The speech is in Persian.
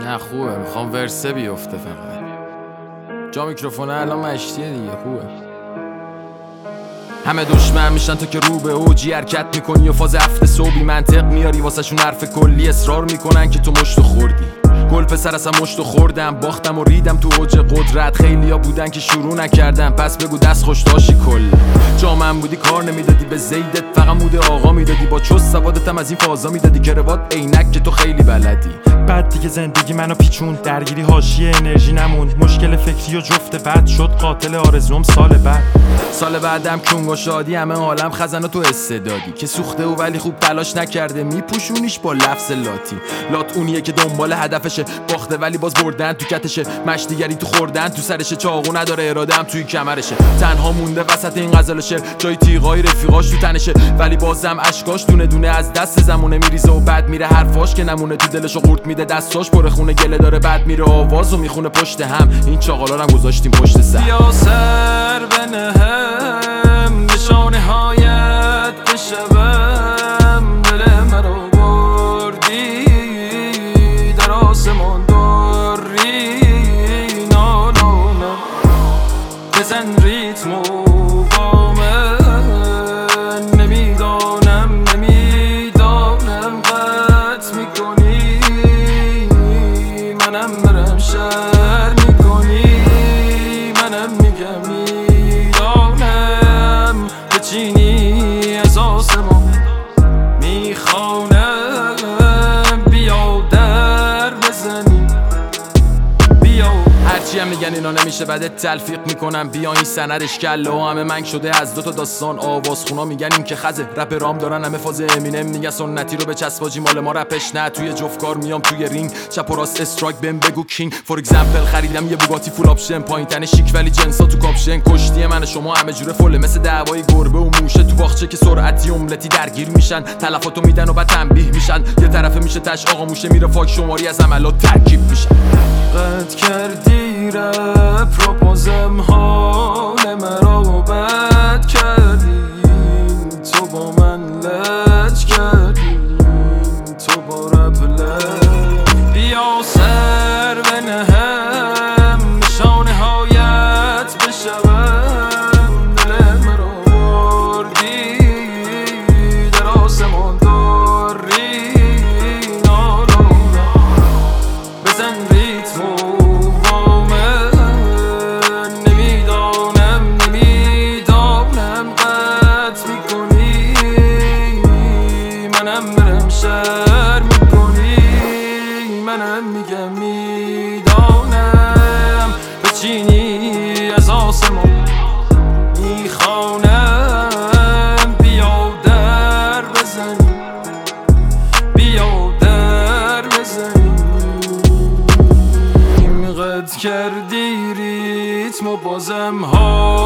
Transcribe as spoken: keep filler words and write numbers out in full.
نه خوبه، میخوام ورسه بیفته فقط. جا میکروفونه الان مشتیه دیگه، خوبه. همه دشمن میشن تو که رو به اوجی حرکت میکنی و فاز هفته صبحی منطق میاری واسه شون حرف کلی اصرار میکنن که تو مشتو خوردی. گل پسر اصلا مشتو خوردم، باختم و ریدم تو اوج قدرت. خیلیا بودن که شروع نکردن، پس بگو دست خوش داشتی. کل جا من بودی کار نمیدادی، به زیدت فقط مود آقا میدادی. با چست سوادتم از این فازا میدادی که روات عینک که تو خیلی بلدی. بعد دیگه زندگی منو پیچوند، درگیری حاشیه انرژی نموند. مشکل فکری و جفت بعد شد قاتل آرزوم سال بعد. سال بعدم کنگ و شادی، همه عالم خزن و تو استعدادی که سوخته و ولی خوب تلاش نکرده، میپوشونیش با لفظ لاتی. لات اونیه که دنبال هدفشه، باخته ولی باز بردن تو کتشه. مشتیگری تو خوردن تو سرشه، چاقو نداره اراده‌ام توی کمرشه. تنها مونده وسط این غزل و شعر، جای تیغای رفیقاش تو تنشه، ولی بازم اشکاش دونه دونه از دست زمونه میریزه و بعد میره حرفاش که نمونه تو دلشو قورت میده. دستاش پر خونه گله داره، بعد میره آوازو میخونه پشت هم. این چاقالا رو هم گذاشتیم پشت سر. بیا سر بنهم نشانه هایت بشوم، دل مرا بردی در آسمان داری. نا نا نا بزن ریتمو با من، نمیدانم نمیدانم قطع میکنی منم برم شر میکنی. منم میگم میدانم بچینی از آسمان میخوانم، بیا در بزنی بیا. هرچی هم میگن اینا نمیشه بعد تلفیق میکنم، بیا این سندش کله و همه منگ شده از دوتا داستان. آوازخونا میگن این که خزه، رپ رام دارن همه فاز امینم. میگن سنتی رو به چسباجی، مال ما رپش نه. توی جفتکار میام توی رینگ، چپ و راست استرایک بهم بگو کینگ. فور اگزمپل خریدم یه بوگاتی فول آپشن، پایین تن شیک ولی جنسا تو کاپشن. کشتی من شما همه جوره فله، مثل دعوای گربه و موشه تو باغچه که سرعتی املتی درگیر میشن. تلفاتو میدن و بعد تنبیه میشن، یه طرفه میشه تش آقا موشه میره فاک شماری از عملات ترکیب میشن. قد کردی رپ رو بازم حال مرا بد کردی. تو با من لج کردی، تو با رپ لج. بیا سر بنهم نشانه هایت بشوم، دل مرا بردی در آسمان داری. نا نا نا بزن ریتمو با من، نمیدانم نمیدانم قطع میکنی منم برم شر میکنی. منم میگم میدانم بچینی از آسمان میخوانم، بیا در بزنی بیا در بزنی. قد کردی ریتم و بازم ها